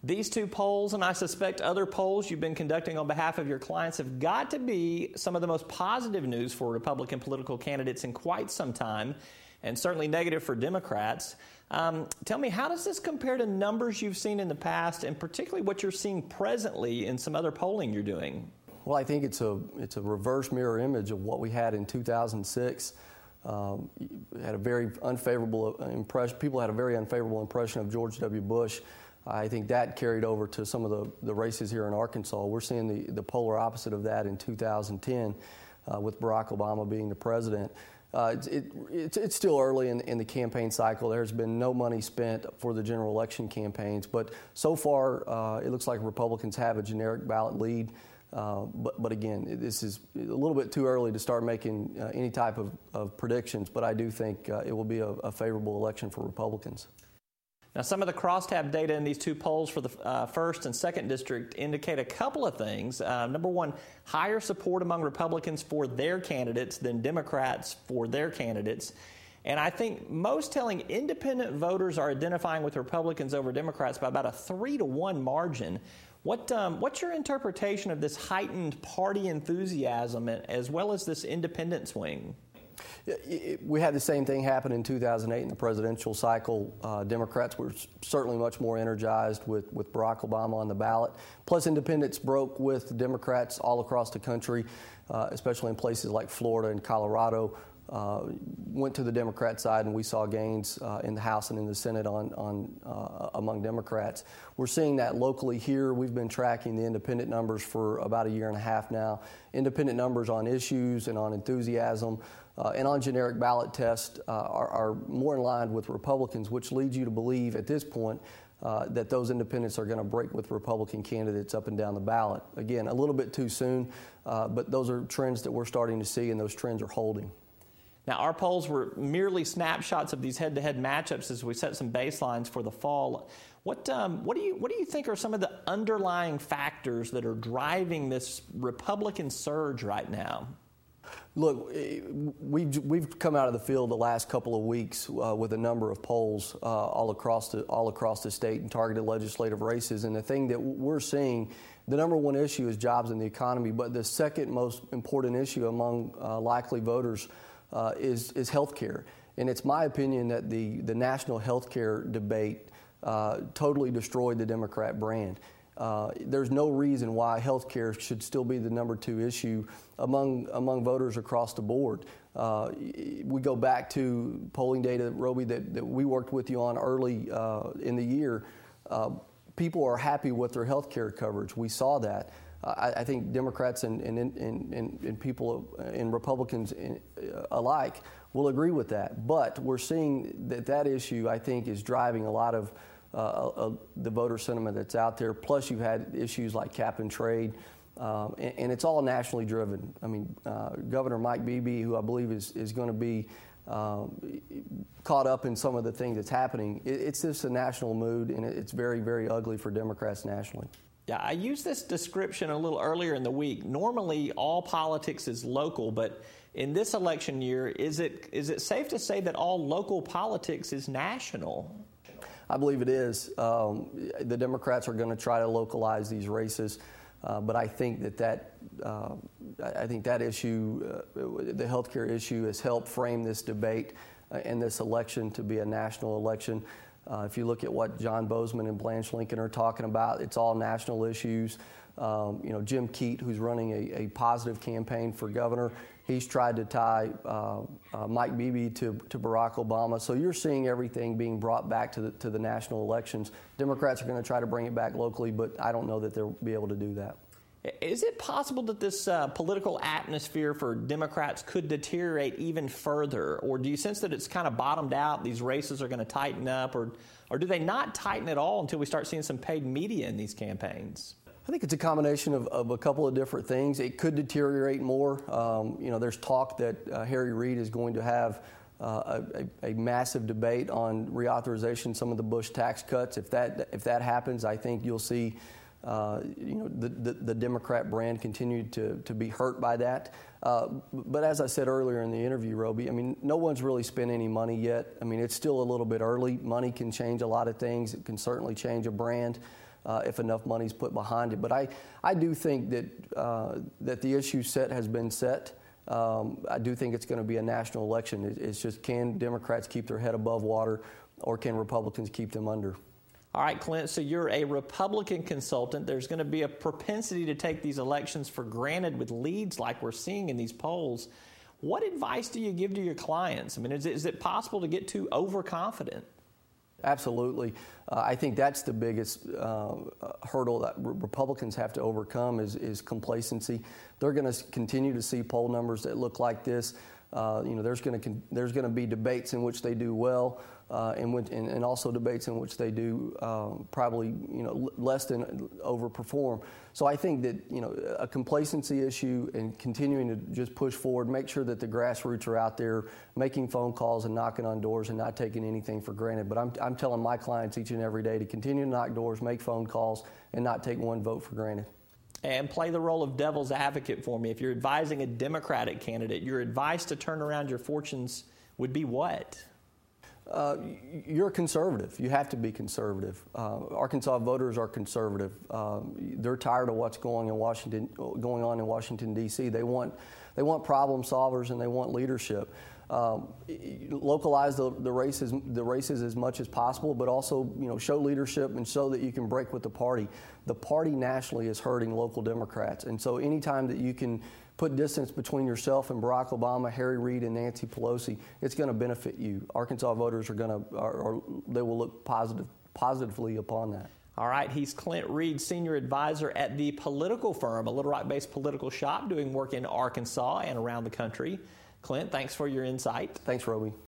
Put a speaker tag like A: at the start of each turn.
A: These two polls, and I suspect other polls you've been conducting on behalf of your clients, have got to be some of the most positive news for Republican political candidates in quite some time, and certainly negative for Democrats. Tell me, how does this compare to numbers you've seen in the past, and particularly what you're seeing presently in some other polling you're doing?
B: Well, I think it's a reverse mirror image of what we had in 2006. Had a very unfavorable impression. People had a very unfavorable impression of George W. Bush. I think that carried over to some of the races here in Arkansas. We're seeing the polar opposite of that in 2010 with Barack Obama being the president. It's still early in the campaign cycle. There's been no money spent for the general election campaigns, but so far it looks like Republicans have a generic ballot lead. But again, this is a little bit too early to start making any type of predictions, but I do think it will be a favorable election for Republicans.
A: Now, some of the crosstab data in these two polls for the 1st and 2nd District indicate a couple of things. Number one, higher support among Republicans for their candidates than Democrats for their candidates. And I think most telling, independent voters are identifying with Republicans over Democrats by about a 3-to-1 margin. What's your interpretation of this heightened party enthusiasm as well as this independent swing?
B: We had the same thing happen in 2008 in the presidential cycle. Democrats were certainly much more energized with Barack Obama on the ballot. Plus, independents broke with Democrats all across the country, especially in places like Florida and Colorado. Went to the Democrat side, and we saw gains in the House and in the Senate among Democrats. We're seeing that locally here. We've been tracking the independent numbers for about a year and a half now. Independent numbers on issues and on enthusiasm and on generic ballot tests are more in line with Republicans, which leads you to believe at this point that those independents are going to break with Republican candidates up and down the ballot. Again, a little bit too soon, but those are trends that we're starting to see, and those trends are holding.
A: Now, our polls were merely snapshots of these head-to-head matchups as we set some baselines for the fall. What do you think are some of the underlying factors that are driving this Republican surge right now?
B: Look, we've come out of the field the last couple of weeks with a number of polls all across the state and targeted legislative races, and the thing that we're seeing, the number one issue is jobs and the economy, but the second most important issue among likely voters is health care. And it's my opinion that the national health care debate totally destroyed the Democrat brand. There's no reason why health care should still be the number two issue among voters across the board. We go back to polling data, Roby, that we worked with you on early in the year. People are happy with their health care coverage. We saw that. I think Democrats and people and Republicans alike will agree with that. But we're seeing that issue, I think, is driving a lot of the voter sentiment that's out there. Plus, you've had issues like cap and trade, and it's all nationally driven. I mean, Governor Mike Beebe, who I believe is going to be caught up in some of the things that's happening, it's just a national mood, and it's very, very ugly for Democrats nationally.
A: Yeah, I used this description a little earlier in the week. Normally, all politics is local, but in this election year, is it safe to say that all local politics is national?
B: I believe it is. The Democrats are going to try to localize these races, but I think that issue, the healthcare issue, has helped frame this debate and this election to be a national election. If you look at what John Bozeman and Blanche Lincoln are talking about, it's all national issues. Jim Keat, who's running a positive campaign for governor, he's tried to tie Mike Beebe to Barack Obama. So you're seeing everything being brought back to the national elections. Democrats are going to try to bring it back locally, but I don't know that they'll be able to do that.
A: Is it possible that this political atmosphere for Democrats could deteriorate even further? Or do you sense that it's kind of bottomed out, these races are going to tighten up? Or do they not tighten at all until we start seeing some paid media in these campaigns?
B: I think it's a combination of a couple of different things. It could deteriorate more. There's talk that Harry Reid is going to have a massive debate on reauthorization, some of the Bush tax cuts. If that happens, I think you'll see the Democrat brand continue to be hurt by that. But as I said earlier in the interview, Roby, I mean, no one's really spent any money yet. I mean, it's still a little bit early. Money can change a lot of things. It can certainly change a brand. if enough money's put behind it. But I do think that the issue set has been set. I do think it's going to be a national election. It's just, can Democrats keep their head above water, or can Republicans keep them under?
A: All right, Clint, so you're a Republican consultant. There's going to be a propensity to take these elections for granted with leads like we're seeing in these polls. What advice do you give to your clients? I mean, is it possible to get too overconfident?
B: Absolutely. I think that's the biggest hurdle that Republicans have to overcome is complacency. They're going to continue to see poll numbers that look like this. There's going to be debates in which they do well, and also debates in which they do probably less than overperform. So I think that a complacency issue and continuing to just push forward, make sure that the grassroots are out there making phone calls and knocking on doors and not taking anything for granted. But I'm telling my clients each and every day to continue to knock doors, make phone calls, and not take one vote for granted.
A: And play the role of devil's advocate for me. If you're advising a Democratic candidate, your advice to turn around your fortunes would be what?
B: You're a conservative. You have to be conservative. Arkansas voters are conservative. They're tired of what's going on in Washington, D.C. They want problem solvers, and they want leadership. Localize the races as much as possible, but also show leadership and show that you can break with the party. The party nationally is hurting local Democrats, and so anytime that you can put distance between yourself and Barack Obama, Harry Reid, and Nancy Pelosi, it's going to benefit you. Arkansas voters they will look positively upon that.
A: All right, he's Clint Reid, senior advisor at the political firm, a Little Rock-based political shop doing work in Arkansas and around the country. Clint, thanks for your insight.
B: Thanks, Roby.